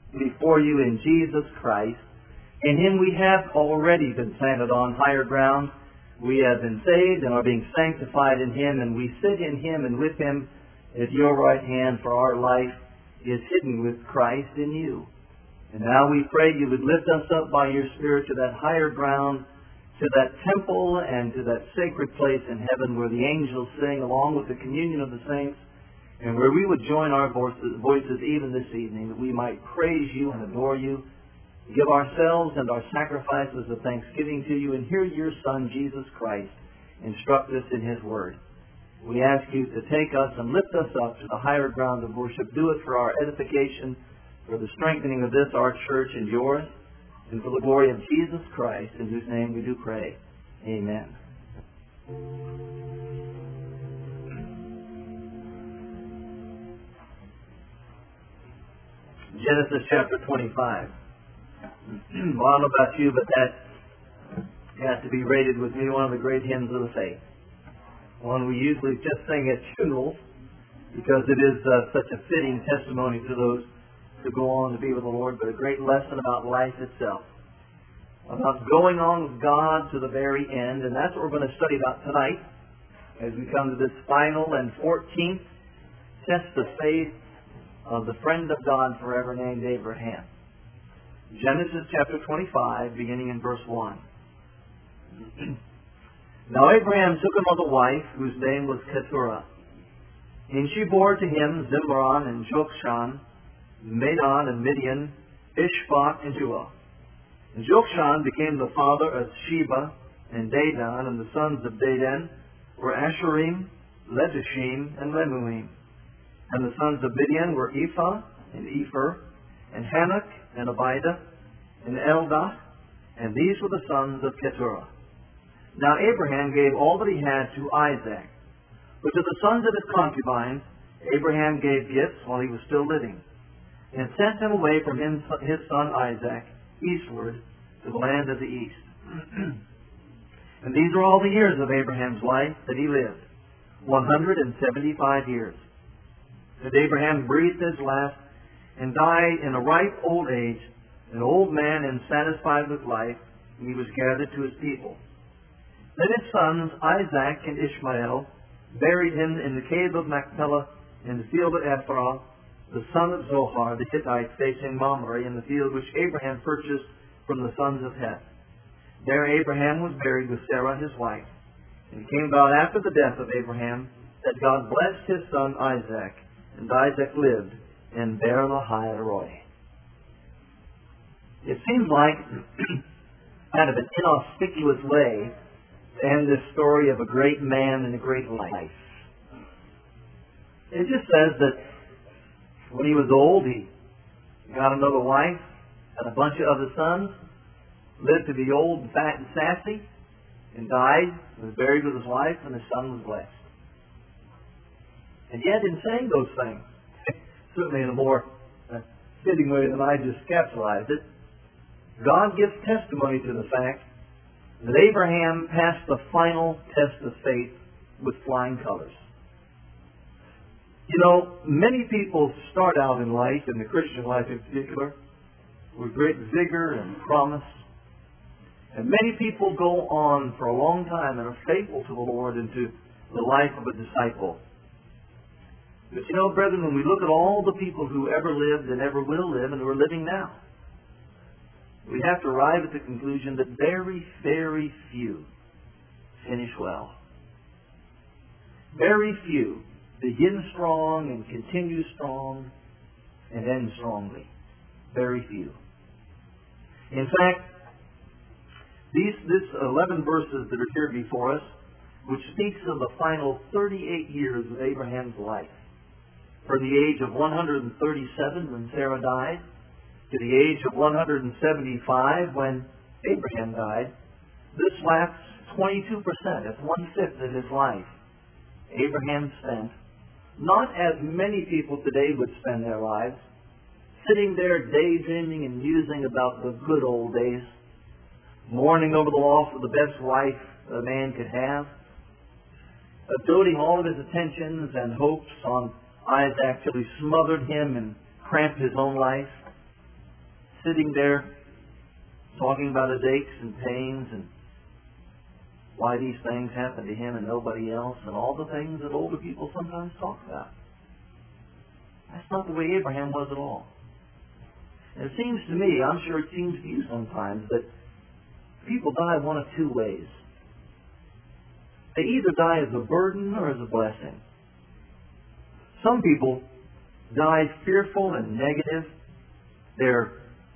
before you in Jesus Christ. In Him we have already been planted on higher ground. We have been saved and are being sanctified in Him, and we sit in Him and with Him at your right hand, for our life is hidden with Christ in you. And now we pray you would lift us up by your Spirit to that higher ground, to that temple and to that sacred place in heaven where the angels sing along with the communion of the saints, and where we would join our voices even this evening, that we might praise you and adore you, give ourselves and our sacrifices of thanksgiving to you, and hear your Son, Jesus Christ, instruct us in His Word. We ask you to take us and lift us up to the higher ground of worship. Do it for our edification, for the strengthening of this, our church, and yours, and for the glory of Jesus Christ, in whose name we do pray. Amen. Genesis chapter 25. Well, I don't know about you, but that has to be rated with me one of the great hymns of the faith. One we usually just sing at funerals, because it is such a fitting testimony to those who go on to be with the Lord, but a great lesson about life itself, about going on with God to the very end. And that's what we're going to study about tonight as we come to this final and 14th test of faith of the friend of God forever named Abraham. Genesis chapter 25, beginning in verse 1. Now Abraham took him a wife, whose name was Keturah. And she bore to him Zimran and Jokshan, Medan and Midian, Ishbak and Juah. And Jokshan became the father of Sheba and Dedan, and the sons of Dedan were Asherim, Letushim, and Lemuim. And the sons of Midian were Ephah and Epher, and Hanok and Abidah, and Eldah, and these were the sons of Keturah. Now Abraham gave all that he had to Isaac, but to the sons of his concubines Abraham gave gifts while he was still living, and sent them away from his son Isaac eastward to the land of the east. And these are all the years of Abraham's life that he lived, 175 years. And Abraham breathed his last and died in a ripe old age, an old man and satisfied with life, and he was gathered to his people. Then his sons Isaac and Ishmael buried him in the cave of Machpelah in the field of Ephron, the son of Zohar the Hittite, facing Mamre, in the field which Abraham purchased from the sons of Heth. There Abraham was buried with Sarah his wife. And it came about after the death of Abraham that God blessed his son Isaac, and Isaac lived in Beer Lahai Roi. It seems like kind of an inauspicious way to end this story of a great man and a great life. It just says that when he was old, he got another wife, had a bunch of other sons, lived to be old, fat, and sassy, and died, was buried with his wife, and his son was blessed. And yet, in saying those things, certainly in a more fitting way than I just capsulized it, God gives testimony to the fact that Abraham passed the final test of faith with flying colors. You know, many people start out in life, in the Christian life in particular, with great vigor and promise. And many people go on for a long time and are faithful to the Lord and to the life of a disciple. But you know, brethren, when we look at all the people who ever lived and ever will live and who are living now, we have to arrive at the conclusion that very, very few finish well. Very few begin strong and continue strong and end strongly. Very few. In fact, this 11 verses that are here before us, which speaks of the final 38 years of Abraham's life, from the age of 137 when Sarah died to the age of 175 when Abraham died, this lasts 22%. That's 1/5 of his life. Abraham spent, not as many people today would spend their lives, sitting there daydreaming and musing about the good old days, mourning over the loss of the best wife a man could have, doting all of his attentions and hopes on Isaac till he smothered him and cramped his own life. sitting there talking about his aches and pains and why these things happen to him and nobody else, and all the things that older people sometimes talk about. That's not the way Abraham was at all. And it seems to me, I'm sure it seems to you sometimes, that people die one of two ways. They either die as a burden or as a blessing. Some people die fearful and negative. They're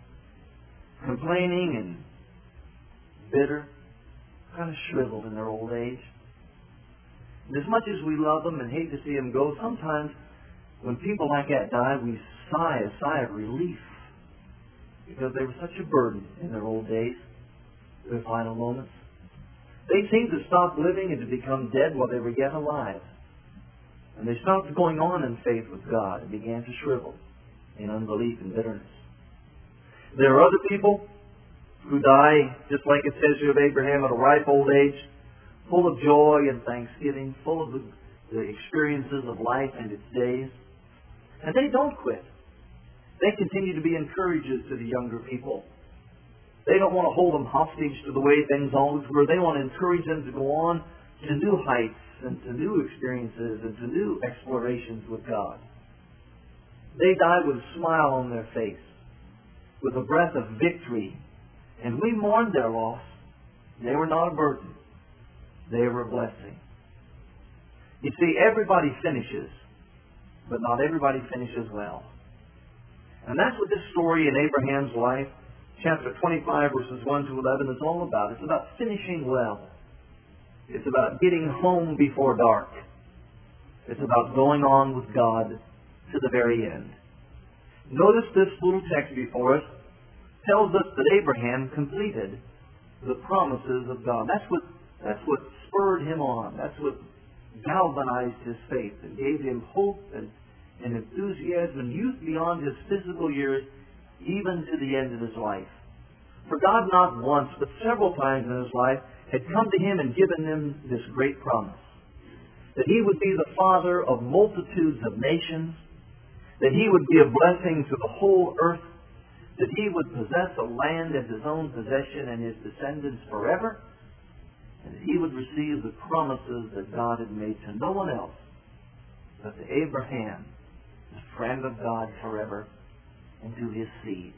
complaining and bitter, kind of shriveled in their old age. And as much as we love them and hate to see them go, sometimes when people like that die, we sigh a sigh of relief because they were such a burden in their old days, their final moments. They seemed to stop living and to become dead while they were yet alive. And they stopped going on in faith with God and began to shrivel in unbelief and bitterness. There are other people who die, just like it says here of Abraham, at a ripe old age, full of joy and thanksgiving, full of the experiences of life and its days. And they don't quit. They continue to be encouragers to the younger people. They don't want to hold them hostage to the way things always were. They want to encourage them to go on to new heights and to new experiences and to new explorations with God. They die with a smile on their face, with a breath of victory. And we mourn their loss. They were not a burden. They were a blessing. You see, everybody finishes, but not everybody finishes well. And that's what this story in Abraham's life, chapter 25, verses 1 to 11, is all about. It's about finishing well. It's about getting home before dark. It's about going on with God to the very end. Notice this little text before us tells us that Abraham completed the promises of God. That's what spurred him on. That's what galvanized his faith and gave him hope and enthusiasm and youth beyond his physical years, even to the end of his life. For God not once, but several times in his life, had come to him and given him this great promise. That he would be the father of multitudes of nations, that he would be a blessing to the whole earth, that he would possess a land as his own possession and his descendants forever, and that he would receive the promises that God had made to no one else but to Abraham, the friend of God forever, and to his seed.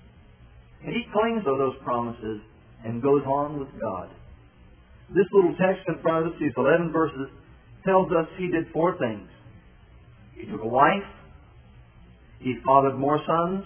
And he clings to those promises and goes on with God. This little text in front of us, these 11 verses, tells us he did 4 things. He took a wife, he fathered more sons,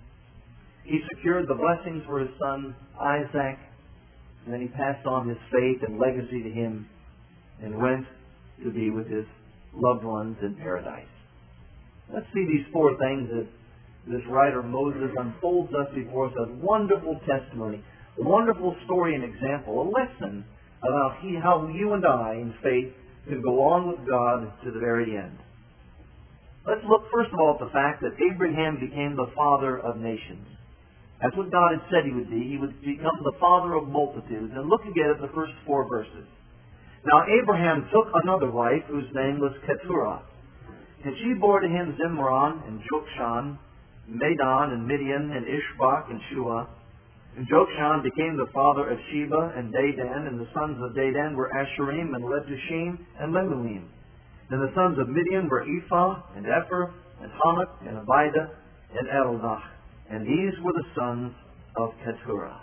he secured the blessings for his son Isaac, and then he passed on his faith and legacy to him and went to be with his loved ones in paradise. Let's see these 4 things that this writer Moses unfolds us before us as wonderful testimony, a wonderful story and example, a lesson about how you and I in faith can go on with God to the very end. Let's look first of all at the fact that Abraham became the father of nations. That's what God had said he would be. He would become the father of multitudes. And look again at the first 4 verses. Now Abraham took another wife whose name was Keturah. And she bore to him Zimran and Jokshan, Medan and Midian and Ishbak and Shua. And Jokshan became the father of Sheba and Dedan, and the sons of Dedan were Asherim and Letushim and Lemuim. And the sons of Midian were Ephah and Epher and Hanok and Abidah and Eldah. And these were the sons of Keturah.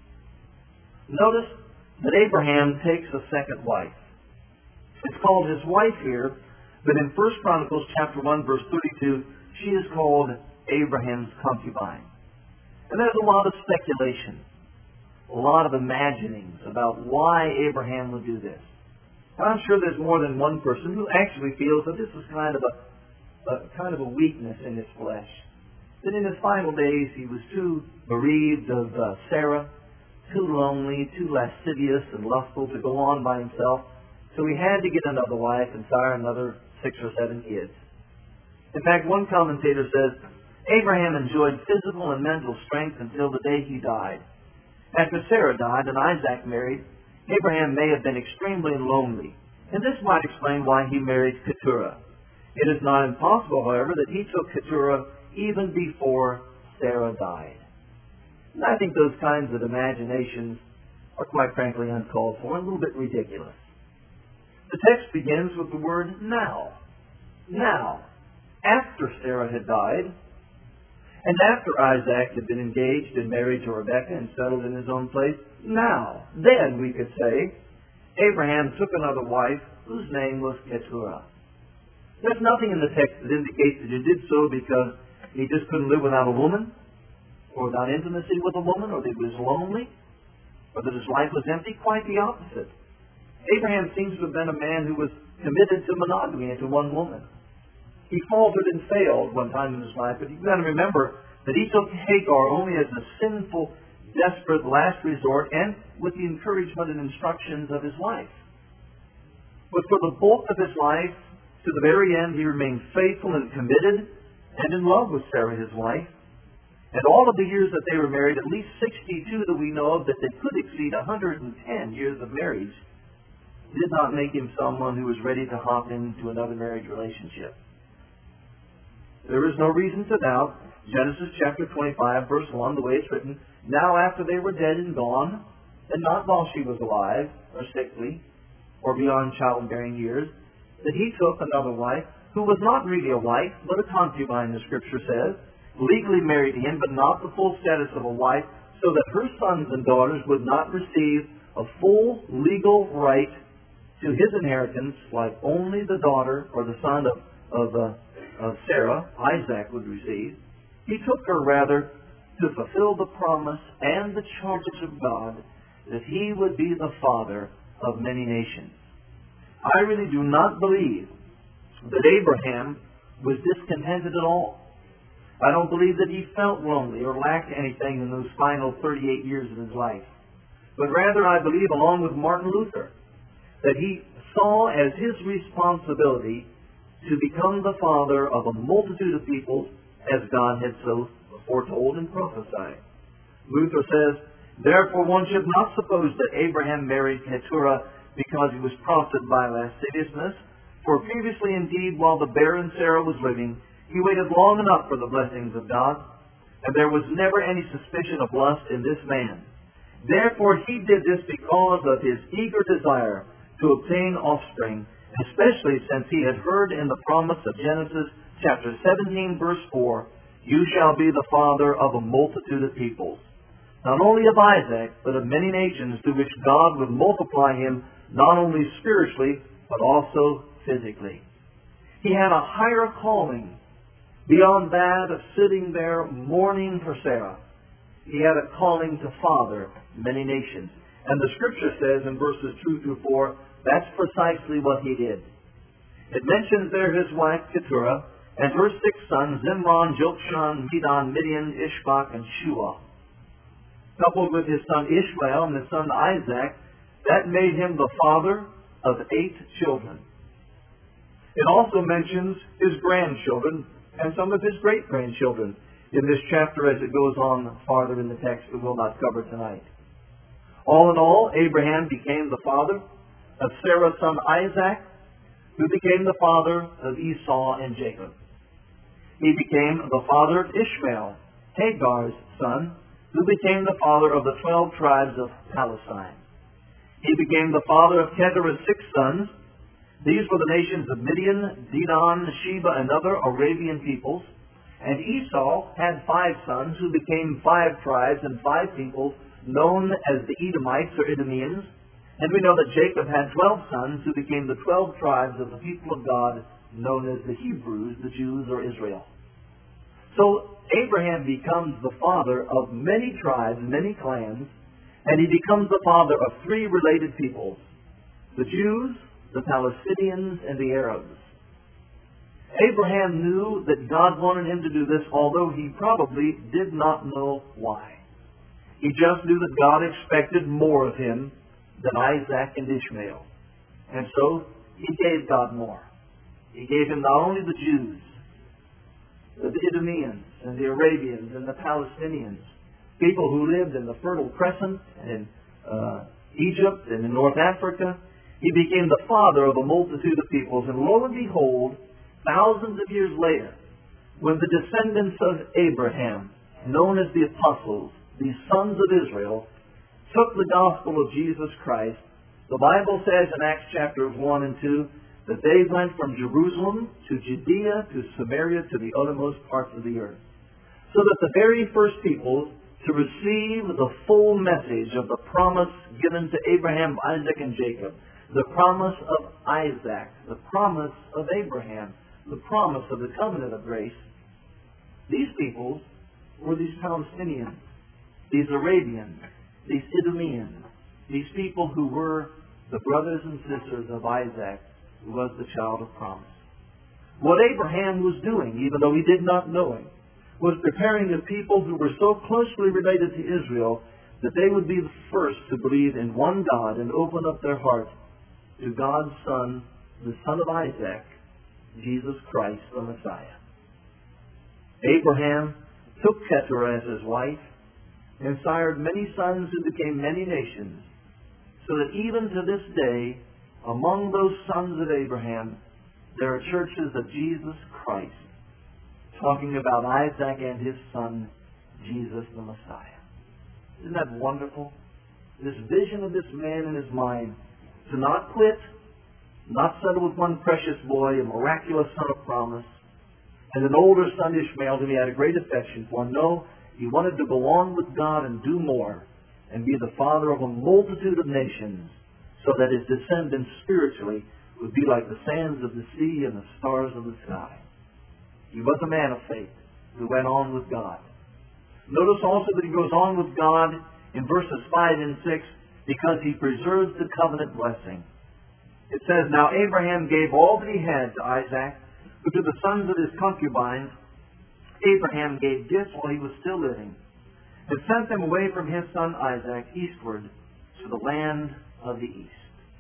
Notice that Abraham takes a second wife. It's called his wife here, but in 1 Chronicles chapter 1, verse 32, she is called Abraham's concubine. And there's a lot of speculation, a lot of imaginings about why Abraham would do this. And I'm sure there's more than one person who actually feels that this is kind of a weakness in his flesh. That in his final days he was too bereaved of Sarah, too lonely, too lascivious and lustful to go on by himself. So he had to get another wife and sire another 6 or 7 kids. In fact, one commentator says, Abraham enjoyed physical and mental strength until the day he died. After Sarah died and Isaac married, Abraham may have been extremely lonely, and this might explain why he married Keturah. It is not impossible, however, that he took Keturah even before Sarah died. And I think those kinds of imaginations are quite frankly uncalled for and a little bit ridiculous. The text begins with the word now. Now, after Sarah had died, and after Isaac had been engaged and married to Rebekah and settled in his own place, now, then, we could say, Abraham took another wife whose name was Keturah. There's nothing in the text that indicates that he did so because he just couldn't live without a woman, or without intimacy with a woman, or that he was lonely, or that his life was empty. Quite the opposite. Abraham seems to have been a man who was committed to monogamy and to one woman. He faltered and failed one time in his life, but you've got to remember that he took Hagar only as a sinful, desperate last resort and with the encouragement and instructions of his wife. But for the bulk of his life, to the very end, he remained faithful and committed and in love with Sarah, his wife. And all of the years that they were married, at least 62 that we know of, that they could exceed 110 years of marriage, did not make him someone who was ready to hop into another marriage relationship. There is no reason to doubt Genesis chapter 25, verse 1, the way it's written, now after they were dead and gone, and not while she was alive, or sickly, or beyond childbearing years, that he took another wife, who was not really a wife, but a concubine, the Scripture says, legally married him, but not the full status of a wife, so that her sons and daughters would not receive a full legal right to his inheritance, like only the daughter or the son of Sarah, Isaac, would receive. He took her rather to fulfill the promise and the charges of God that he would be the father of many nations. I really do not believe that Abraham was discontented at all. I don't believe that he felt lonely or lacked anything in those final 38 years of his life. But rather, I believe, along with Martin Luther, that he saw as his responsibility to become the father of a multitude of peoples as God had so foretold and prophesied. Luther says, therefore one should not suppose that Abraham married Keturah because he was prompted by lasciviousness, for previously indeed, while the barren Sarah was living, he waited long enough for the blessings of God, and there was never any suspicion of lust in this man. Therefore he did this because of his eager desire to obtain offspring, especially since he had heard in the promise of Genesis chapter 17, verse 4, you shall be the father of a multitude of peoples. Not only of Isaac, but of many nations, through which God would multiply him not only spiritually, but also physically. He had a higher calling beyond that of sitting there mourning for Sarah. He had a calling to father many nations. And the Scripture says in verses 2 through 4, that's precisely what he did. It mentions there his wife Keturah and her 6 sons, Zimran, Jokshan, Medan, Midian, Ishbak, and Shua. Coupled with his son Ishmael and his son Isaac, that made him the father of 8 children. It also mentions his grandchildren and some of his great-grandchildren in this chapter as it goes on farther in the text that we'll not cover tonight. All in all, Abraham became the father of Sarah's son Isaac, who became the father of Esau and Jacob. He became the father of Ishmael, Hagar's son, who became the father of the 12 tribes of Palestine. He became the father of Keturah's 6 sons. These were the nations of Midian, Dedan, Sheba, and other Arabian peoples. And Esau had 5 sons who became 5 tribes and 5 peoples known as the Edomites or Idumeans. And we know that Jacob had 12 sons who became the 12 tribes of the people of God known as the Hebrews, the Jews, or Israel. So Abraham becomes the father of many tribes, many clans, and he becomes the father of 3 related peoples, the Jews, the Palestinians, and the Arabs. Abraham knew that God wanted him to do this, although he probably did not know why. He just knew that God expected more of him than Isaac and Ishmael. And so he gave God more. He gave him not only the Jews, the Idumeans and the Arabians and the Palestinians, people who lived in the Fertile Crescent and in Egypt and in North Africa. He became the father of a multitude of peoples. And lo and behold, thousands of years later, when the descendants of Abraham, known as the apostles, these sons of Israel, took the gospel of Jesus Christ, the Bible says in Acts chapters 1 and 2 that they went from Jerusalem to Judea to Samaria to the uttermost parts of the earth. So that the very first people to receive the full message of the promise given to Abraham, Isaac, and Jacob, the promise of Isaac, the promise of Abraham, the promise of the covenant of grace, these people were these Palestinians, these Arabians, these Idumeans, these people who were the brothers and sisters of Isaac, who was the child of promise. What Abraham was doing, even though he did not know him, was preparing the people who were so closely related to Israel that they would be the first to believe in one God and open up their hearts to God's Son, the Son of Isaac, Jesus Christ, the Messiah. Abraham took Keturah as his wife and sired many sons who became many nations, so that even to this day, among those sons of Abraham, there are churches of Jesus Christ, talking about Isaac and his son, Jesus the Messiah. Isn't that wonderful? This vision of this man in his mind, to not quit, not settle with one precious boy, a miraculous son of promise, and an older son Ishmael whom he had a great affection for. No, he wanted to go on with God and do more, and be the father of a multitude of nations, so that his descendants spiritually would be like the sands of the sea and the stars of the sky. He was a man of faith who went on with God. Notice also that he goes on with God in verses 5 and 6 because he preserves the covenant blessing. It says, "Now Abraham gave all that he had to Isaac, but to the sons of his concubines Abraham gave gifts while he was still living, and sent them away from his son Isaac eastward to the land of the east."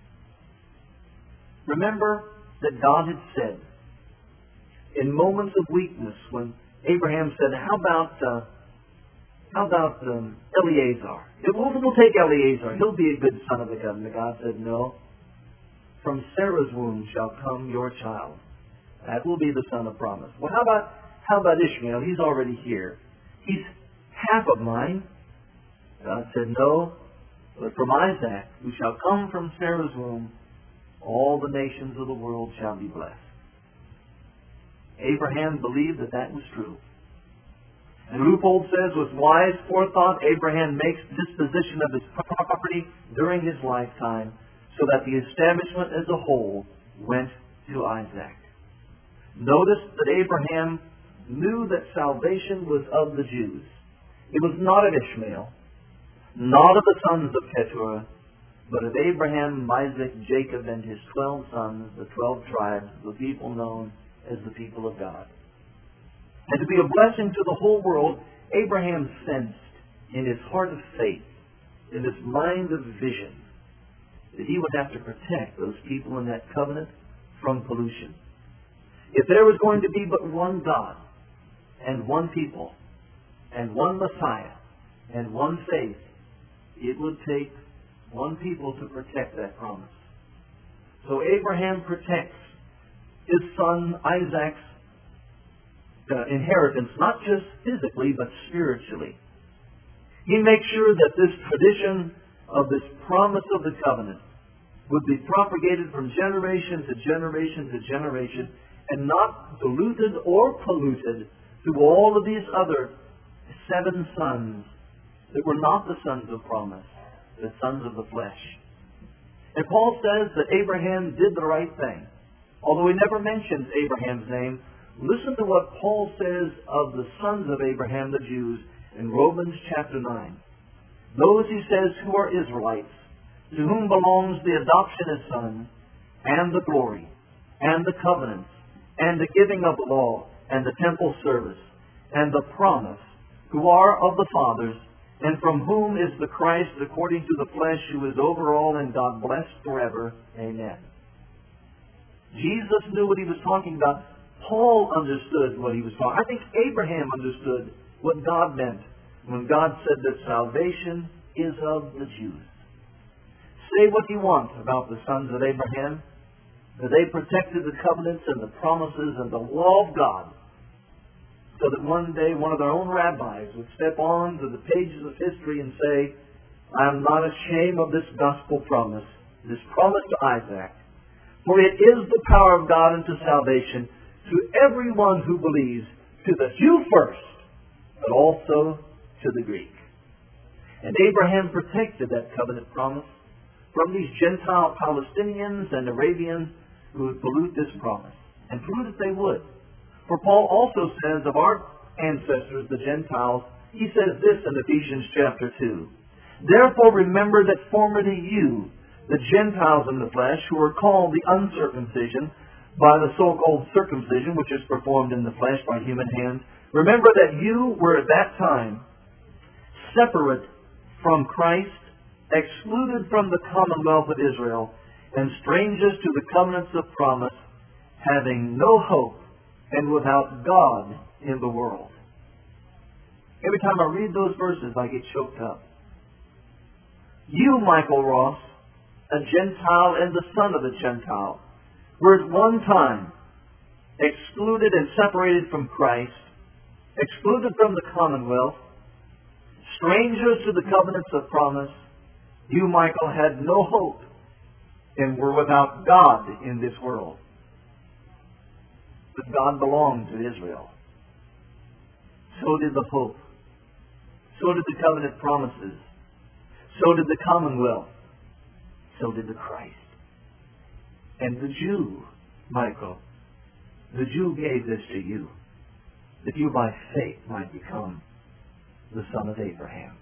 Remember that God had said, in moments of weakness, when Abraham said, how about Eleazar? We'll take Eleazar. He'll be a good son of the covenant. God said, no. From Sarah's womb shall come your child. That will be the son of promise. Well, how about Ishmael? He's already here. He's half of mine. God said, no. But from Isaac, who shall come from Sarah's womb, all the nations of the world shall be blessed. Abraham believed that that was true. And Rupold says, with wise forethought, Abraham makes disposition of his property during his lifetime, so that the establishment as a whole went to Isaac. Notice that Abraham knew that salvation was of the Jews. It was not of Ishmael, not of the sons of Keturah, but of Abraham, Isaac, Jacob, and his 12 sons, the 12 tribes, the people known as the people of God. And to be a blessing to the whole world, Abraham sensed in his heart of faith, in his mind of vision, that he would have to protect those people in that covenant from pollution. If there was going to be but one God, and one people, and one Messiah, and one faith, it would take one people to protect that promise. So Abraham protects his son Isaac's inheritance, not just physically, but spiritually. He makes sure that this tradition of this promise of the covenant would be propagated from generation to generation to generation, and not diluted or polluted through all of these other 7 sons that were not the sons of promise, the sons of the flesh. And Paul says that Abraham did the right thing. Although he never mentions Abraham's name, listen to what Paul says of the sons of Abraham, the Jews, in Romans chapter 9. Those, he says, who are Israelites, to whom belongs the adoption as sons, and the glory, and the covenants, and the giving of the law, and the temple service, and the promise, who are of the fathers, and from whom is the Christ according to the flesh, who is over all, and God blessed forever. Amen. Jesus knew what he was talking about. Paul understood what he was talking about. I think Abraham understood what God meant when God said that salvation is of the Jews. Say what you want about the sons of Abraham, that they protected the covenants and the promises and the law of God so that one day one of their own rabbis would step on to the pages of history and say, I am not ashamed of this gospel promise, this promise to Isaac, for it is the power of God unto salvation to everyone who believes, to the Jew first, but also to the Greek. And Abraham protected that covenant promise from these Gentile Palestinians and Arabians who would pollute this promise, and prove that they would. For Paul also says of our ancestors, the Gentiles, he says this in Ephesians chapter 2. Therefore remember that formerly you, the Gentiles in the flesh, who are called the uncircumcision by the so-called circumcision, which is performed in the flesh by human hands, remember that you were at that time separate from Christ, excluded from the commonwealth of Israel, and strangers to the covenants of promise, having no hope and without God in the world. Every time I read those verses, I get choked up. You, Michael Ross, a Gentile and the son of a Gentile, were at one time excluded and separated from Christ, excluded from the commonwealth, strangers to the covenants of promise. You, Michael, had no hope and were without God in this world. But God belonged to Israel. So did the hope. So did the covenant promises. So did the commonwealth. So did the Christ. And the Jew, Michael, the Jew gave this to you, that you by faith might become the son of Abraham.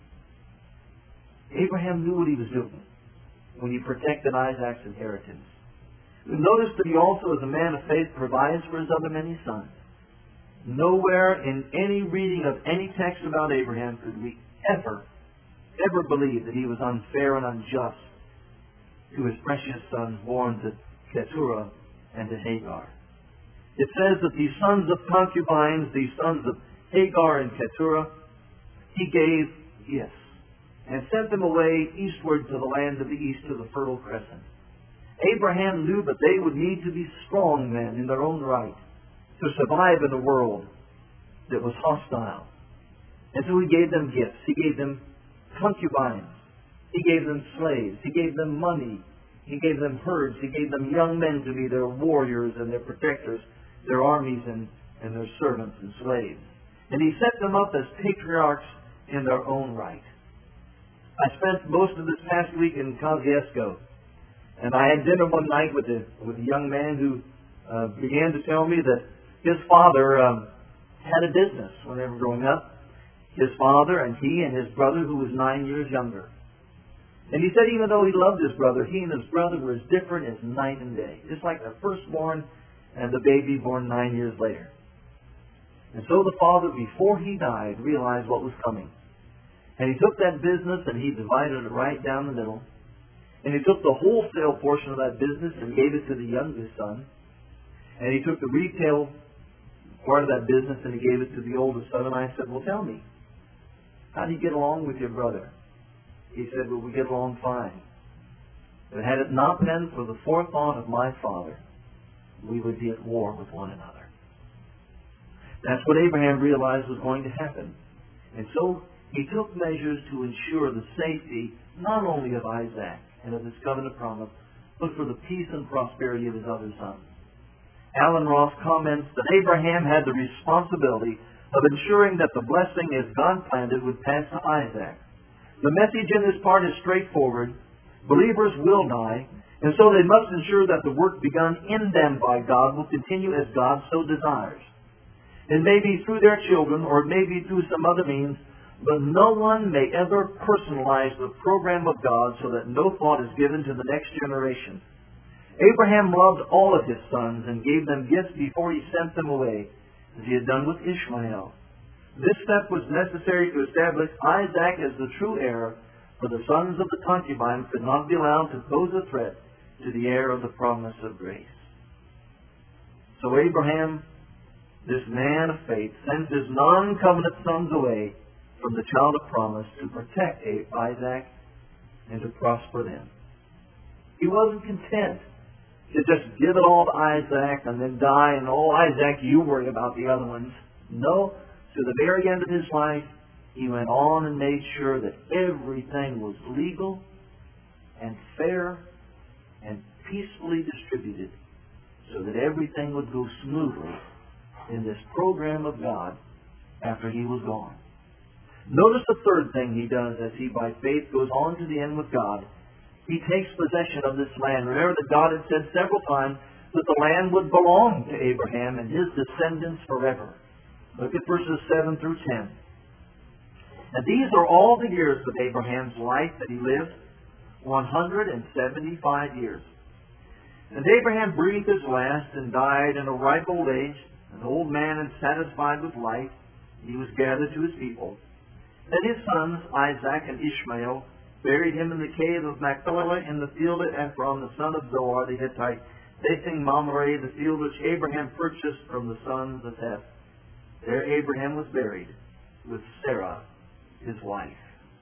Abraham knew what he was doing when he protected Isaac's inheritance. Notice that he also, as a man of faith, provides for his other many sons. Nowhere in any reading of any text about Abraham could we ever believe that he was unfair and unjust to his precious sons born to Keturah and to Hagar. It says that these sons of concubines, these sons of Hagar and Keturah, he gave gifts and sent them away eastward to the land of the east, to the Fertile Crescent. Abraham knew that they would need to be strong men in their own right to survive in a world that was hostile. And so he gave them gifts. He gave them concubines. He gave them slaves. He gave them money. He gave them herds. He gave them young men to be their warriors and their protectors, their armies and their servants and slaves. And he set them up as patriarchs in their own right. I spent most of this past week in Kosciuszko, and I had dinner one night with a young man who began to tell me that his father had a business when they were growing up. His father and he and his brother, who was 9 years younger. And he said even though he loved his brother, he and his brother were as different as night and day. Just like the firstborn and the baby born 9 years later. And so the father, before he died, realized what was coming. And he took that business and he divided it right down the middle. And he took the wholesale portion of that business and gave it to the youngest son. And he took the retail part of that business and he gave it to the oldest son. And I said, well, tell me, how do you get along with your brother? He said, well, we get along fine. But had it not been for the forethought of my father, we would be at war with one another. That's what Abraham realized was going to happen. And so he took measures to ensure the safety not only of Isaac and of his covenant promise, but for the peace and prosperity of his other sons. Alan Ross comments that Abraham had the responsibility of ensuring that the blessing as God planned it would pass to Isaac. The message in this part is straightforward. Believers will die, and so they must ensure that the work begun in them by God will continue as God so desires. It may be through their children, or it may be through some other means, but no one may ever personalize the program of God so that no thought is given to the next generation. Abraham loved all of his sons and gave them gifts before he sent them away, as he had done with Ishmael. This step was necessary to establish Isaac as the true heir, for the sons of the concubine could not be allowed to pose a threat to the heir of the promise of grace. So Abraham, this man of faith, sent his non-covenant sons away from the child of promise to protect Isaac and to prosper them. He wasn't content to just give it all to Isaac and then die and, oh, Isaac, you worry about the other ones. No, to the very end of his life, he went on and made sure that everything was legal and fair and peacefully distributed so that everything would go smoothly in this program of God after he was gone. Notice the third thing he does as he by faith goes on to the end with God. He takes possession of this land. Remember that God had said several times that the land would belong to Abraham and his descendants forever. Look at verses 7 through 10. And these are all the years of Abraham's life that he lived, 175 years. And Abraham breathed his last and died in a ripe old age, an old man and satisfied with life. He was gathered to his people. Then his sons, Isaac and Ishmael, buried him in the cave of Machpelah in the field of Ephron, the son of Zohar the Hittite, facing Mamre, the field which Abraham purchased from the sons of Heth. There Abraham was buried with Sarah, his wife.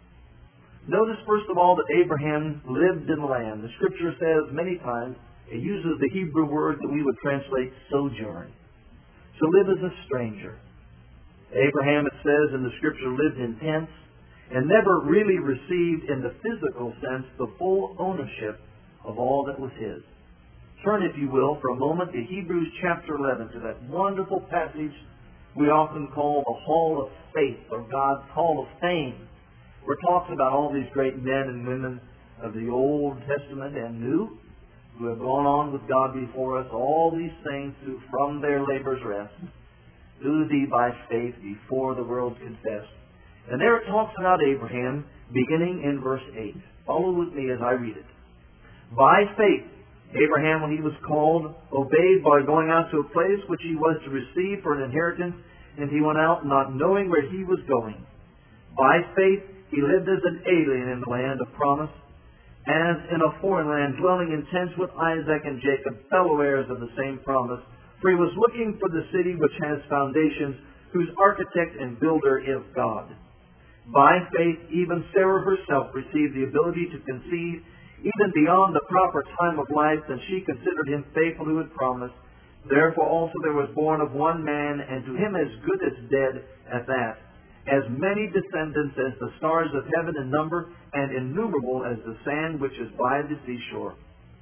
Notice first of all that Abraham lived in the land. The Scripture says many times, it uses the Hebrew word that we would translate sojourn. To live as a stranger. Abraham, it says in the Scripture, lived in tents and never really received in the physical sense the full ownership of all that was his. Turn, if you will, for a moment to Hebrews chapter 11, to that wonderful passage we often call the Hall of Faith, or God's Hall of Fame, where it talks about all these great men and women of the Old Testament and New, who have gone on with God before us, all these things who from their labors rest, do thee by faith before the world confessed. And there it talks about Abraham, beginning in verse 8. Follow with me as I read it. By faith, Abraham, when he was called, obeyed by going out to a place which he was to receive for an inheritance, and he went out not knowing where he was going. By faith, he lived as an alien in the land of promise, as in a foreign land, dwelling in tents with Isaac and Jacob, fellow heirs of the same promise. For he was looking for the city which has foundations, whose architect and builder is God. By faith, even Sarah herself received the ability to conceive, even beyond the proper time of life, and she considered him faithful who had promised. Therefore also there was born of one man, and to him as good as dead at that, as many descendants as the stars of heaven in number, and innumerable as the sand which is by the seashore.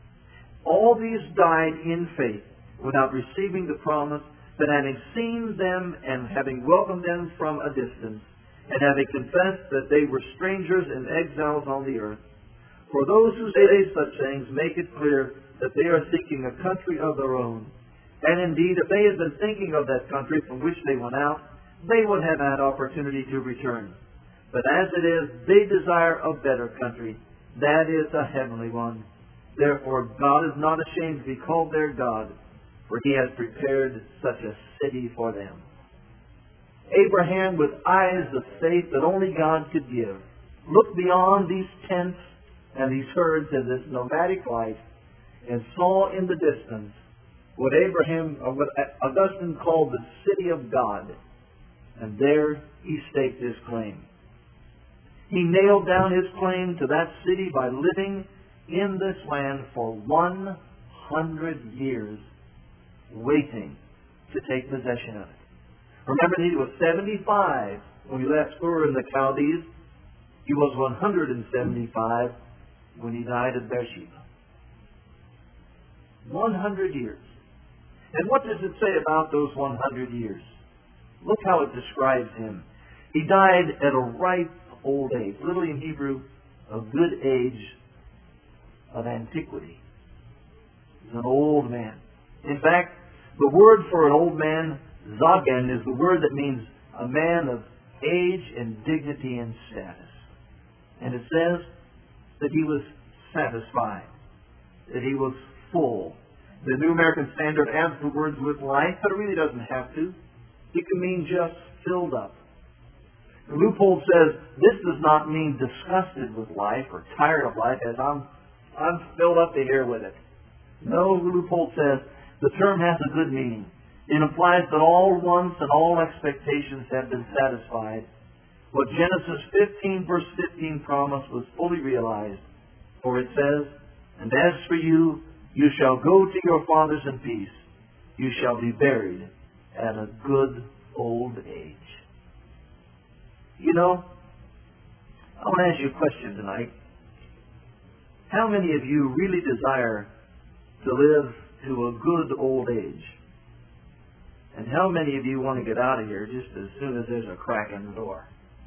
All these died in faith, without receiving the promise, but having seen them and having welcomed them from a distance, and having confessed that they were strangers and exiles on the earth. For those who say such things make it clear that they are seeking a country of their own. And indeed, if they had been thinking of that country from which they went out, they would have had opportunity to return. But as it is, they desire a better country, that is a heavenly one. Therefore God is not ashamed to be called their God, for he has prepared such a city for them. Abraham, with eyes of faith that only God could give, looked beyond these tents and these herds and this nomadic life, and saw in the distance what Augustine called the city of God. And there he staked his claim. He nailed down his claim to that city by living in this land for 100 years, waiting to take possession of it. Remember, he was 75 when he left Ur in the Chaldees. He was 175 when he died at Beersheba. 100 years. And what does it say about those 100 years? Look how it describes him. He died at a ripe old age. Literally in Hebrew, a good age of antiquity. He's an old man. In fact, the word for an old man, Zagen, is the word that means a man of age and dignity and status. And it says that he was satisfied, that he was full. The New American Standard adds the words with life, but it really doesn't have to. It can mean just filled up. The Leupold says this does not mean disgusted with life or tired of life, as I'm filled up to here with it. No, Leupold says the term has a good meaning. It implies that all wants and all expectations have been satisfied. What Genesis 15 verse 15 promised was fully realized. For it says, "And as for you, you shall go to your fathers in peace. You shall be buried at a good old age. You know, I want to ask you a question tonight. How many of you really desire to live to a good old age? And how many of you want to get out of here just as soon as there's a crack in the door?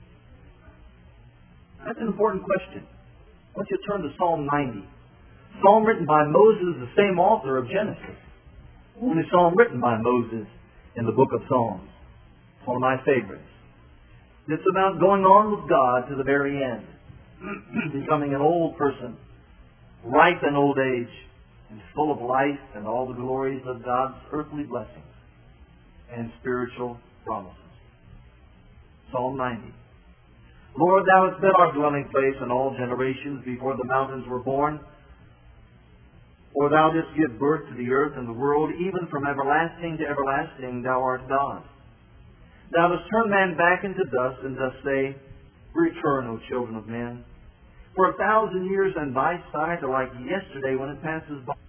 That's an important question. I want you to turn to Psalm 90. Psalm written by Moses, the same author of Genesis. Only psalm written by Moses in the book of Psalms. It's one of my favorites. It's about going on with God to the very end. Becoming an old person, ripe in old age, and full of life and all the glories of God's earthly blessings and spiritual promises. Psalm 90. Lord, Thou hast been our dwelling place in all generations before the mountains were born. For Thou didst give birth to the earth and the world, even from everlasting to everlasting Thou art God. Thou dost turn man back into dust, and dost say, Return, O children of men. For 1,000 years in Thy sight are like yesterday when it passes by.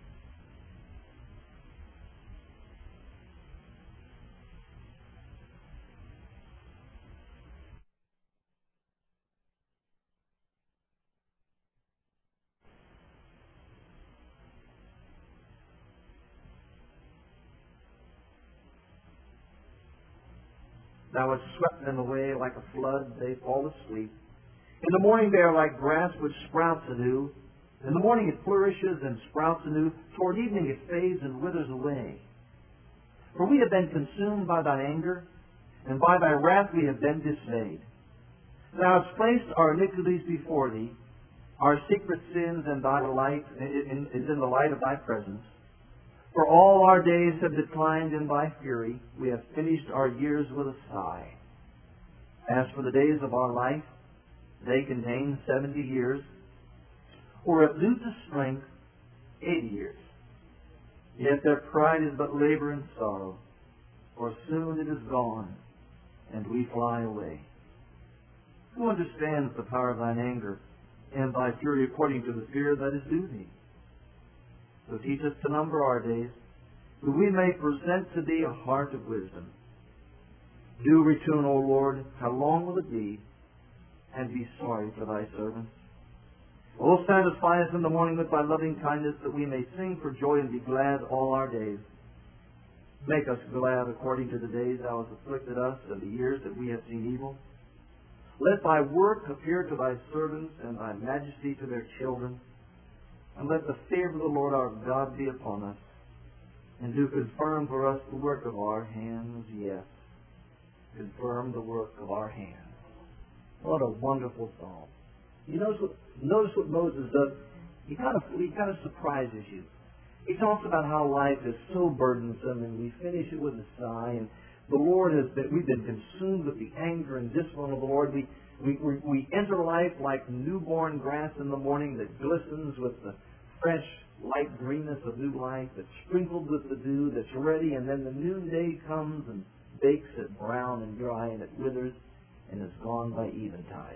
Thou hast swept them away like a flood, they fall asleep. In the morning they are like grass which sprouts anew. In the morning it flourishes and sprouts anew. Toward evening it fades and withers away. For we have been consumed by Thy anger, and by Thy wrath we have been dismayed. Thou hast placed our iniquities before Thee. Our secret sins and Thy light is in the light of Thy presence. For all our days have declined in Thy fury. We have finished our years with a sigh. As for the days of our life, they contain 70 years, or if due to strength, 80 years. Yet their pride is but labor and sorrow, for soon it is gone, and we fly away. Who understands the power of Thine anger, and Thy fury according to the fear that is due Thee? So teach us to number our days, that we may present to Thee a heart of wisdom. Do return, O Lord, how long will it be? And be sorry for Thy servants. O satisfy us in the morning with Thy loving kindness, that we may sing for joy and be glad all our days. Make us glad according to the days Thou hast afflicted us, and the years that we have seen evil. Let Thy work appear to Thy servants, and Thy majesty to their children. And let the fear of the Lord our God be upon us, and do confirm for us the work of our hands, yes, confirm the work of our hands. What a wonderful psalm. You notice what Moses does? He kind of surprises you. He talks about how life is so burdensome, and we finish it with a sigh, and the Lord we've been consumed with the anger and discipline of the Lord. We enter life like newborn grass in the morning that glistens with the fresh, light greenness of new life, that's sprinkled with the dew, that's ready, and then the noonday comes and bakes it brown and dry, and it withers and is gone by eventide.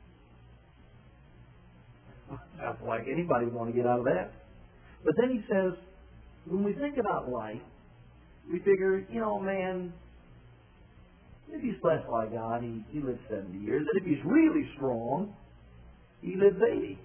Sounds like anybody would want to get out of that. But then he says, when we think about life, we figure, man, if he's blessed by God, he lives 70 years. And if he's really strong, he lives 80.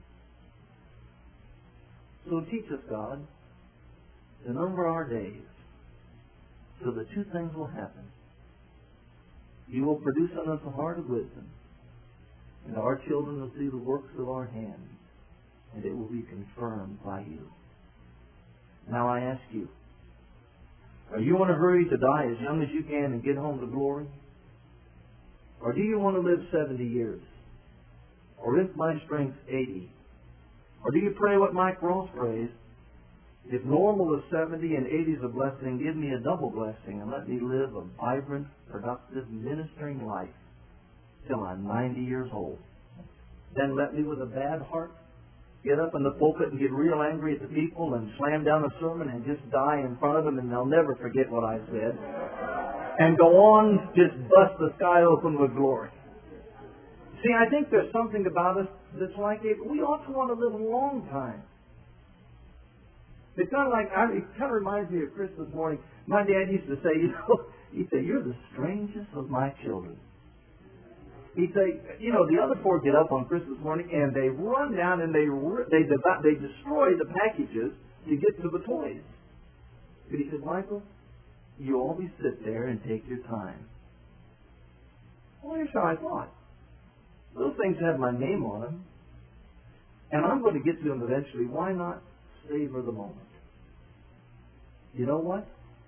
So teach us, God, to number our days so that two things will happen. You will produce on us a heart of wisdom, and our children will see the works of our hands, and it will be confirmed by you. Now I ask you, are you in a hurry to die as young as you can and get home to glory? Or do you want to live 70 years? Or if my strength 80? Or do you pray what Mike Ross prays? If normal is 70 and 80 is a blessing, give me a double blessing and let me live a vibrant, productive, ministering life till I'm 90 years old. Then let me, with a bad heart, get up in the pulpit and get real angry at the people and slam down a sermon and just die in front of them, and they'll never forget what I said. And go on, just bust the sky open with glory. See, I think there's something about us that's like it. We ought to want to live a long time. It's kind of like, it kind of reminds me of Christmas morning. My dad used to say, He'd say, "You're the strangest of my children." He'd say, the other four get up on Christmas morning and they run down and they destroy the packages to get to the toys. But he said, "Michael, you always sit there and take your time." Well, here's how I thought. Those things have my name on them, and I'm going to get to them eventually. Why not savor the moment? You know what?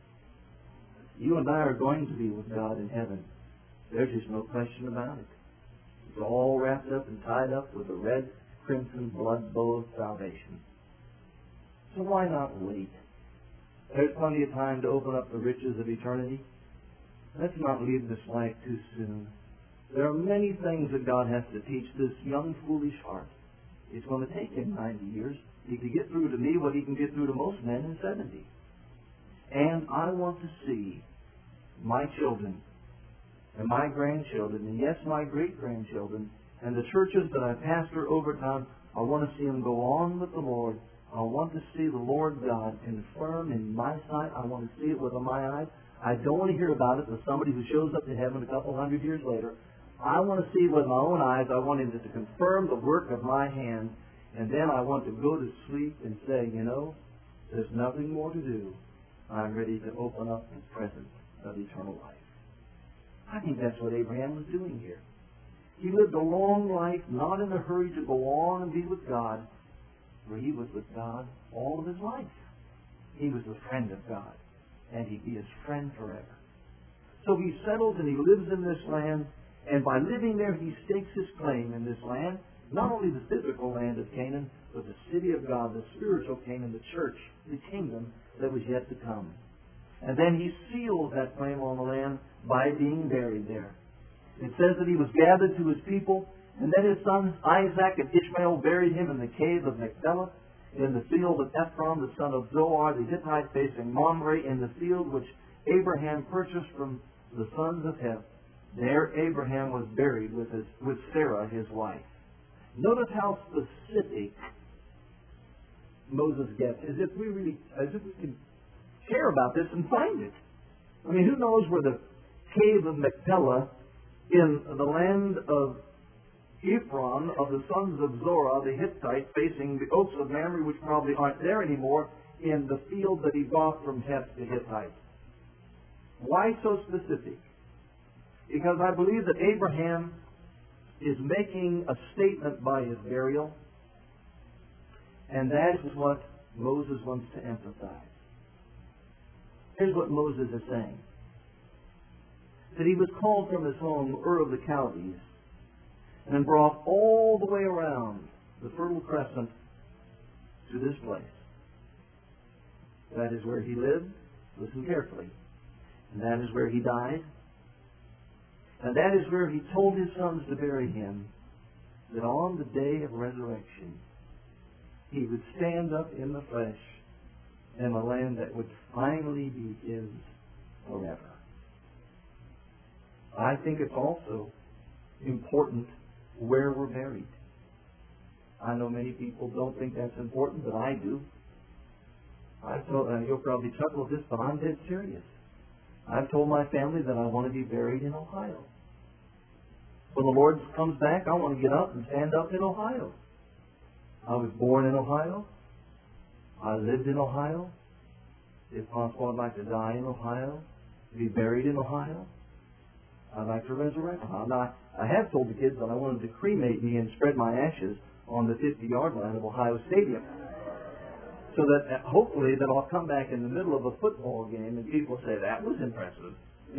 You and I are going to be with God in heaven. There's just no question about it. It's all wrapped up and tied up with the red, crimson blood bow of salvation. So why not wait? There's plenty of time to open up the riches of eternity. Let's not leave this life too soon. There are many things that God has to teach this young, foolish heart. It's going to take him 90 years. He can get through to me what he can get through to most men in 70. And I want to see my children and my grandchildren, and yes, my great-grandchildren, and the churches that I pastor over time, I want to see them go on with the Lord. I want to see the Lord God confirm in my sight. I want to see it with my eyes. I don't want to hear about it with somebody who shows up to heaven a couple hundred years later. I want to see it with my own eyes. I want him to confirm the work of my hands. And then I want to go to sleep and say, there's nothing more to do. I'm ready to open up the presence of eternal life. I think that's what Abraham was doing here. He lived a long life, not in a hurry to go on and be with God, for he was with God all of his life. He was a friend of God, and he'd be his friend forever. So he settles and he lives in this land, and by living there he stakes his claim in this land, not only the physical land of Canaan, but the city of God, the spiritual Canaan, the church, the kingdom that was yet to come. And then he seals that claim on the land by being buried there. It says that he was gathered to his people, and then his sons Isaac and Ishmael buried him in the cave of Machpelah, in the field of Ephron, the son of Zohar, the Hittite, facing Mamre, in the field which Abraham purchased from the sons of Heth. There Abraham was buried with Sarah, his wife. Notice how specific Moses gets, as if we could care about this and find it. I mean, who knows where the cave of Machpelah in the land of Ephron of the sons of Zohar, the Hittite, facing the oaks of Mamre, which probably aren't there anymore, in the field that he bought from Heth the Hittite. Why so specific? Because I believe that Abraham is making a statement by his burial, and that is what Moses wants to emphasize. Here's what Moses is saying. That he was called from his home, Ur of the Chaldees, and brought all the way around the Fertile Crescent to this place. That is where he lived. Listen carefully. And that is where he died. And that is where he told his sons to bury him, that on the day of resurrection, he would stand up in the flesh in a land that would finally be his forever. I think it's also important where we're buried. I know many people don't think that's important, but I do. You'll probably chuckle at this, but I'm dead serious. I've told my family that I want to be buried in Ohio. When the Lord comes back, I want to get up and stand up in Ohio. I was born in Ohio. I lived in Ohio. If possible, I'd like to die in Ohio, be buried in Ohio. I'd like to resurrect. I have told the kids that I wanted to cremate me and spread my ashes on the 50-yard line of Ohio Stadium, so that hopefully that I'll come back in the middle of a football game and people say, that was impressive.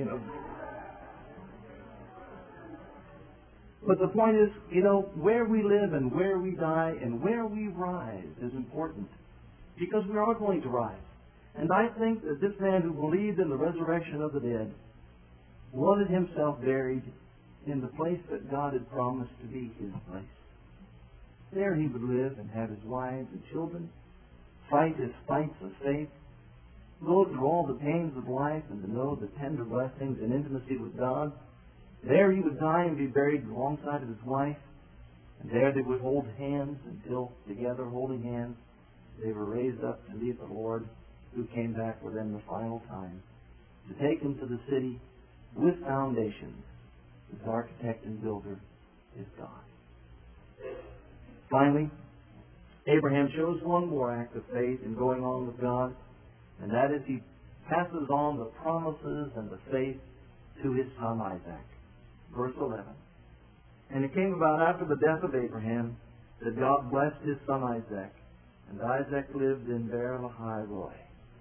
But the point is, where we live and where we die and where we rise is important, because we are going to rise. And I think that this man who believed in the resurrection of the dead wanted himself buried in the place that God had promised to be his place. There he would live and have his wives and children, fight his fights of faith, go through all the pains of life and to know the tender blessings and intimacy with God. There he would die and be buried alongside of his wife, and there they would hold hands until, together holding hands, they were raised up to meet the Lord who came back with them the final time to take him to the city with foundations. His architect and builder is God. Finally, Abraham shows one more act of faith in going on with God, and that is he passes on the promises and the faith to his son Isaac. Verse 11. And it came about after the death of Abraham that God blessed his son Isaac, and Isaac lived in Beer-lahai-roi.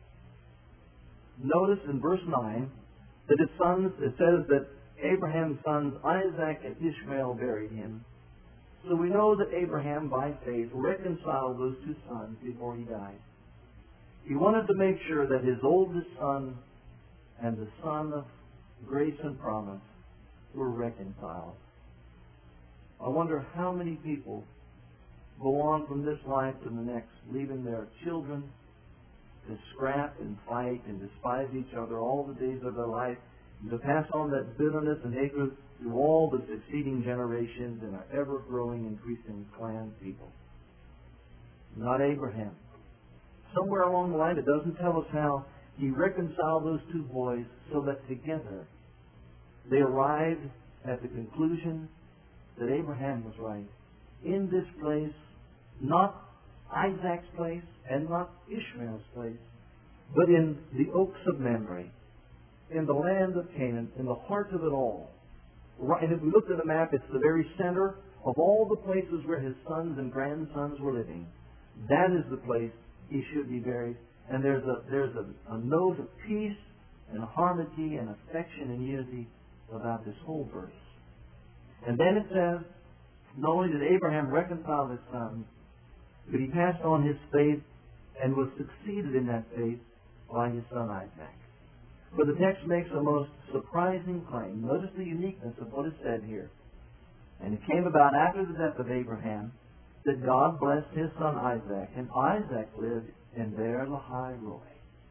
Notice in verse 9 that his sons, it says that Abraham's sons Isaac and Ishmael buried him. So we know that Abraham, by faith, reconciled those two sons before he died. He wanted to make sure that his oldest son and the son of grace and promise were reconciled. I wonder how many people go on from this life to the next, leaving their children to scrap and fight and despise each other all the days of their life, and to pass on that bitterness and hatred to all the succeeding generations in our ever-growing, increasing clan people. Not Abraham. Somewhere along the line, it doesn't tell us how, he reconciled those two boys so that together they arrived at the conclusion that Abraham was right. In this place, not Isaac's place and not Ishmael's place, but in the oaks of Mamre, in the land of Canaan, in the heart of it all. Right, and if we looked at the map, it's the very center of all the places where his sons and grandsons were living. That is the place he should be buried. And there's a note of peace and harmony and affection and unity about this whole verse. And then it says, not only did Abraham reconcile his sons, but he passed on his faith and was succeeded in that faith by his son Isaac. But the text makes a most surprising claim. Notice the uniqueness of what is said here. And it came about after the death of Abraham that God blessed his son Isaac, and Isaac lived in Beer-lahai-roi.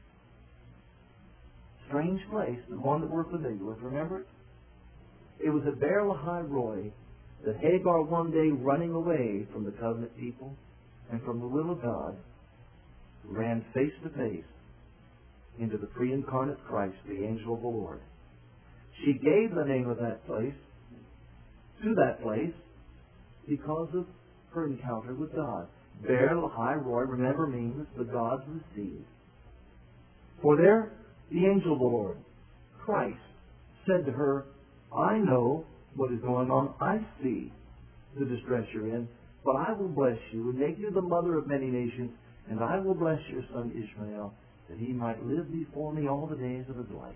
Strange place, the one that we're familiar with. Remember it? It was at Beer-lahai-roi that Hagar, one day running away from the covenant people and from the will of God, ran face to face into the pre-incarnate Christ, the angel of the Lord. She gave the name of that place to that place because of her encounter with God. Beer-lahai-roi, remember, means the gods receive. For there, the angel of the Lord, Christ, said to her, I know what is going on. I see the distress you're in, but I will bless you and make you the mother of many nations, and I will bless your son Ishmael, that he might live before me all the days of his life.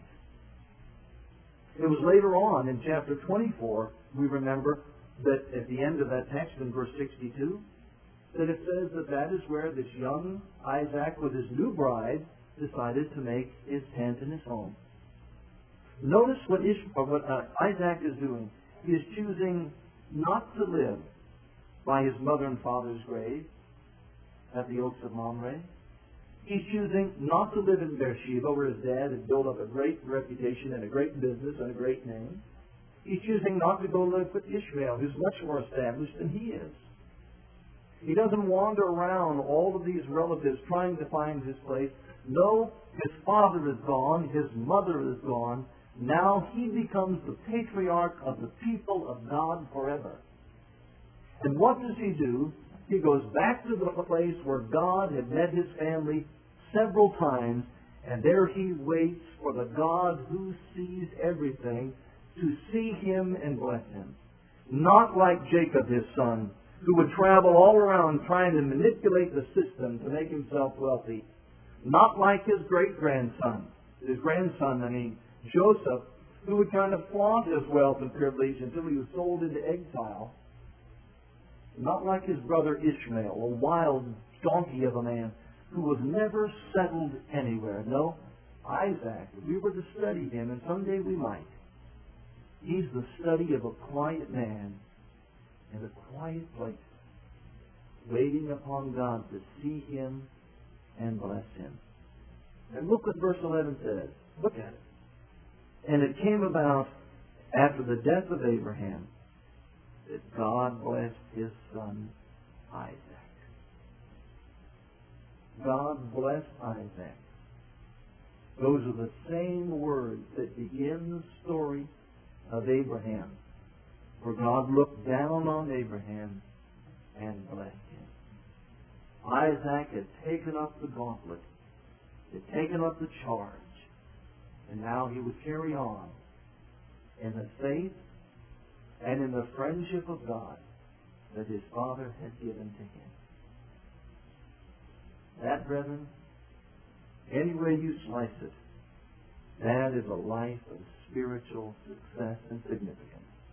It was later on in chapter 24, we remember that at the end of that text in verse 62, that it says that that is where this young Isaac with his new bride decided to make his tent and his home. Notice what Isaac is doing. He is choosing not to live by his mother and father's grave at the oaks of Mamre. He's choosing not to live in Beersheba, where his dad had built up a great reputation and a great business and a great name. He's choosing not to go live with Ishmael, who's much more established than he is. He doesn't wander around all of these relatives trying to find his place. No, his father is gone, his mother is gone. Now he becomes the patriarch of the people of God forever. And what does he do? He goes back to the place where God had met his family several times, and there he waits for the God who sees everything to see him and bless him. Not like Jacob, his son, who would travel all around trying to manipulate the system to make himself wealthy. Not like his great-grandson, Joseph, who would kind of flaunt his wealth and privilege until he was sold into exile. Not like his brother Ishmael, a wild donkey of a man who was never settled anywhere. No, Isaac, if we were to study him, and someday we might, he's the study of a quiet man in a quiet place, waiting upon God to see him and bless him. And look what verse 11 says. Look at it. And it came about after the death of Abraham that God blessed his son Isaac. God blessed Isaac. Those are the same words that begin the story of Abraham, where God looked down on Abraham and blessed him. Isaac had taken up the gauntlet, had taken up the charge, and now he would carry on in the faith and in the friendship of God that his father had given to him. That, brethren, any way you slice it, that is a life of spiritual success and significance.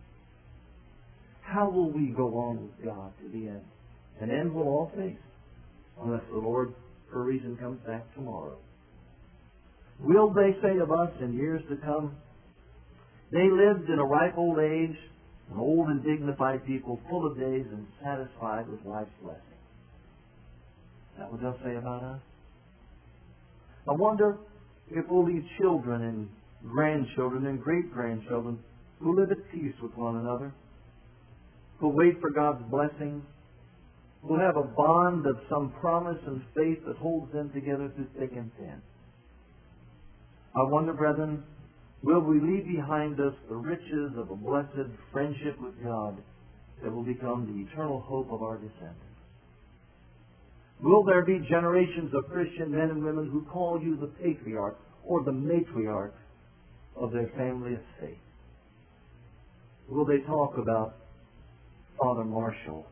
How will we go on with God to the end? An end we'll all face, unless the Lord, for a reason, comes back tomorrow. Will they say of us in years to come, they lived in a ripe old age, an old and dignified people, full of days and satisfied with life's blessings? Is that what they'll say about us? I wonder if we'll leave children and grandchildren and great-grandchildren who live at peace with one another, who wait for God's blessing, who have a bond of some promise and faith that holds them together through thick and thin. I wonder, brethren, will we leave behind us the riches of a blessed friendship with God that will become the eternal hope of our descendants? Will there be generations of Christian men and women who call you the patriarch or the matriarch of their family of faith? Will they talk about Father Marshall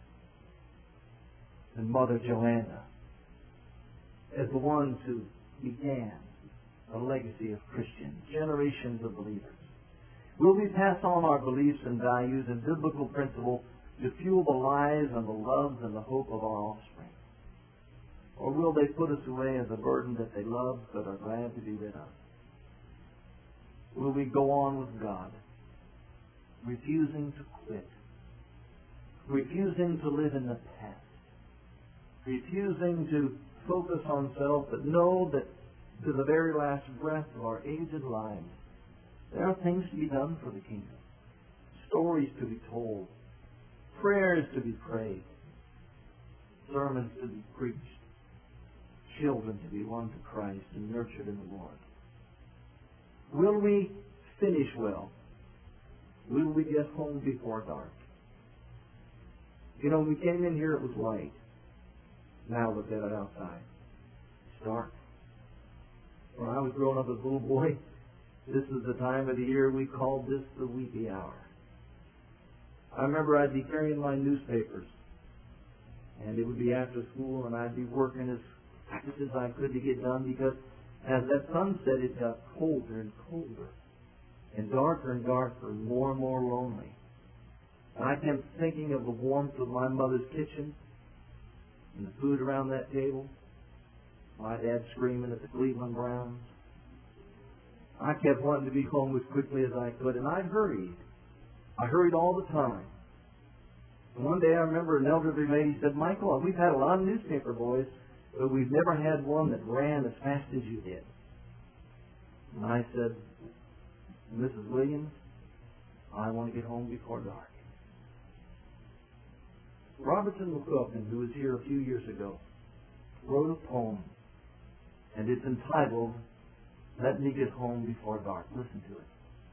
and Mother Joanna as the ones who began a legacy of Christians, generations of believers? Will we pass on our beliefs and values and biblical principles to fuel the lives and the loves and the hope of our offspring? Or will they put us away as a burden that they love but are glad to be rid of? Will we go on with God, refusing to quit, refusing to live in the past, refusing to focus on self, but know that to the very last breath of our aged lives, there are things to be done for the kingdom, stories to be told, prayers to be prayed, sermons to be preached, children to be won to Christ and nurtured in the Lord? Will we finish well? Will we get home before dark? You know, when we came in here, it was light. Now look at it outside. It's dark. When I was growing up as a little boy, this is the time of the year we called this the weepy hour. I remember I'd be carrying my newspapers, and it would be after school, and I'd be working as fast as I could to get done, because as that sun set, it got colder and colder, and darker, and more lonely. And I kept thinking of the warmth of my mother's kitchen and the food around that table, my dad screaming at the Cleveland Browns. I kept wanting to be home as quickly as I could, and I hurried. I hurried all the time. And one day I remember an elderly lady said, "Michael, we've had a lot of newspaper boys, but we've never had one that ran as fast as you did." And I said, "Mrs. Williams, I want to get home before dark." Robertson McQuilkin, who was here a few years ago, wrote a poem, and it's entitled, "Let Me Get Home Before Dark." Listen to it.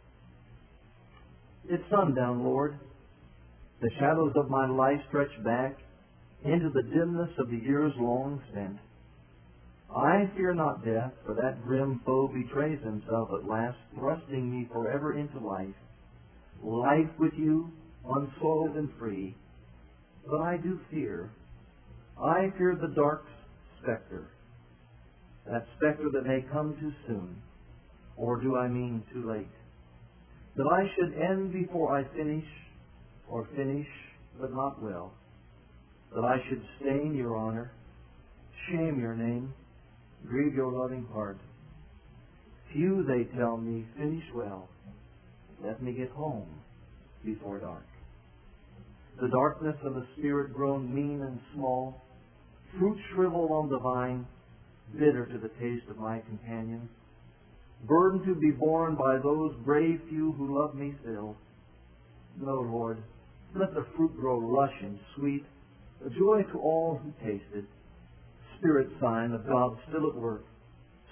It's sundown, Lord. The shadows of my life stretch back into the dimness of the years long spent. I fear not death, for that grim foe betrays himself at last, thrusting me forever into life. Life with you, unsoiled and free. But I do fear. I fear the dark specter. That specter that may come too soon. Or do I mean too late? That I should end before I finish, or finish, but not well. That I should stain your honor, shame your name, grieve your loving heart. Few, they tell me, finish well. Let me get home before dark. The darkness of a spirit grown mean and small, fruit shriveled on the vine, bitter to the taste of my companions, burden to be borne by those brave few who love me still. No, Lord, let the fruit grow lush and sweet, a joy to all who taste it, spirit sign of God still at work,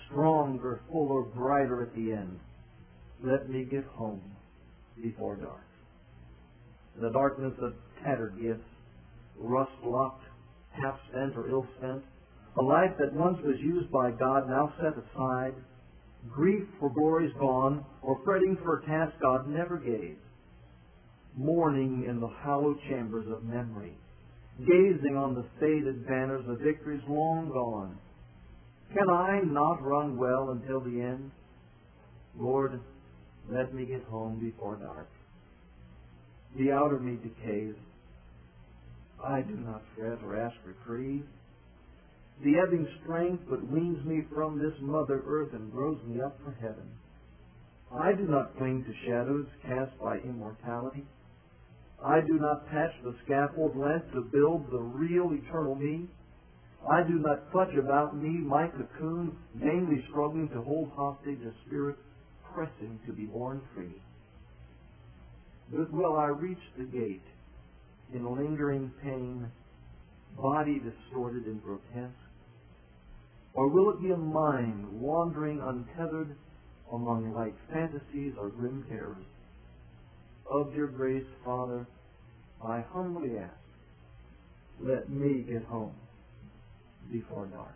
stronger, fuller, brighter at the end. Let me get home before dark. The darkness of tattered gifts, rust-locked, half-spent or ill-spent, a life that once was used by God, now set aside, grief for glories gone, or fretting for a task God never gave, mourning in the hollow chambers of memory, gazing on the faded banners of victories long gone. Can I not run well until the end? Lord, let me get home before dark. The outer me decays. I do not fret or ask reprieve. The ebbing strength but weans me from this mother earth and grows me up for heaven. I do not cling to shadows cast by immortality. I do not patch the scaffold lent to build the real eternal me. I do not clutch about me my cocoon, vainly struggling to hold hostage a spirit pressing to be born free. But will I reach the gate in lingering pain, body distorted and grotesque? Or will it be a mind wandering untethered among light fantasies or grim terrors? Of your grace, Father, I humbly ask, let me get home before dark.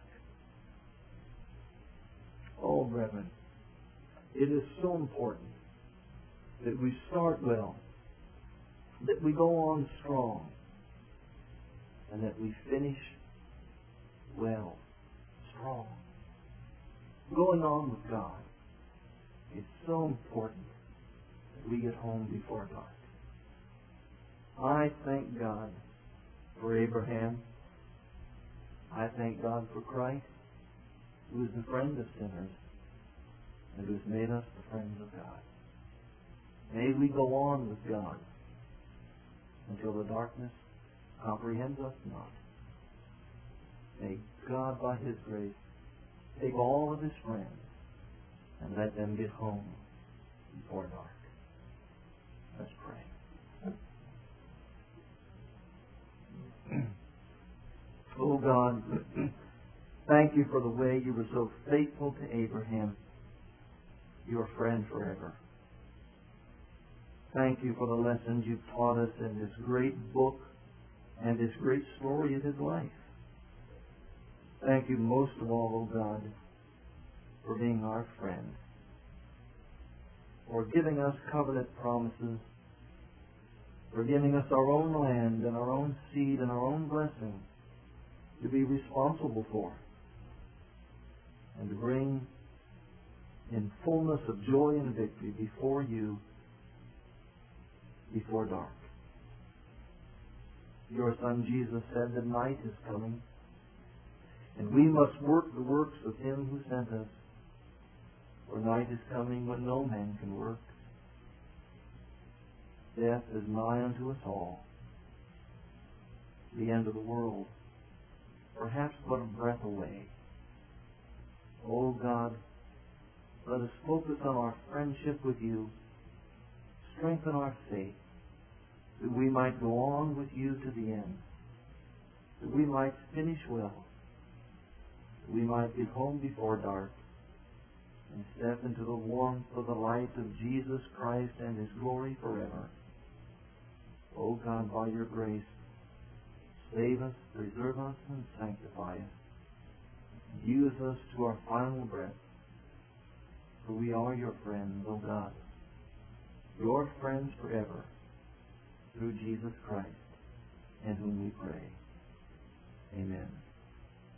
Oh, brethren, it is so important that we start well, that we go on strong, and that we finish well, strong. Going on with God is so important that we get home before dark. I thank God for Abraham. I thank God for Christ, who is the friend of sinners and who has made us the friends of God. May we go on with God until the darkness comprehends us not. May God, by His grace, take all of His friends and let them get home before dark. Let's pray. Oh God, thank you for the way you were so faithful to Abraham, your friend forever. Thank you for the lessons you've taught us in this great book and this great story of his life. Thank you most of all, oh God, for being our friend, for giving us covenant promises, for giving us our own land and our own seed and our own blessing to be responsible for, and to bring in fullness of joy and victory before you, before dark. Your Son Jesus said that night is coming, and we must work the works of Him who sent us, for night is coming when no man can work. Death is nigh unto us all. The end of the world, perhaps but a breath away. Oh God, let us focus on our friendship with you, strengthen our faith, that we might go on with you to the end, that we might finish well, that we might get home before dark, and step into the warmth of the light of Jesus Christ and His glory forever. Oh God, by your grace, save us, preserve us, and sanctify us. Use us to our final breath, for we are your friends, O God, your friends forever, through Jesus Christ, in whom we pray. Amen.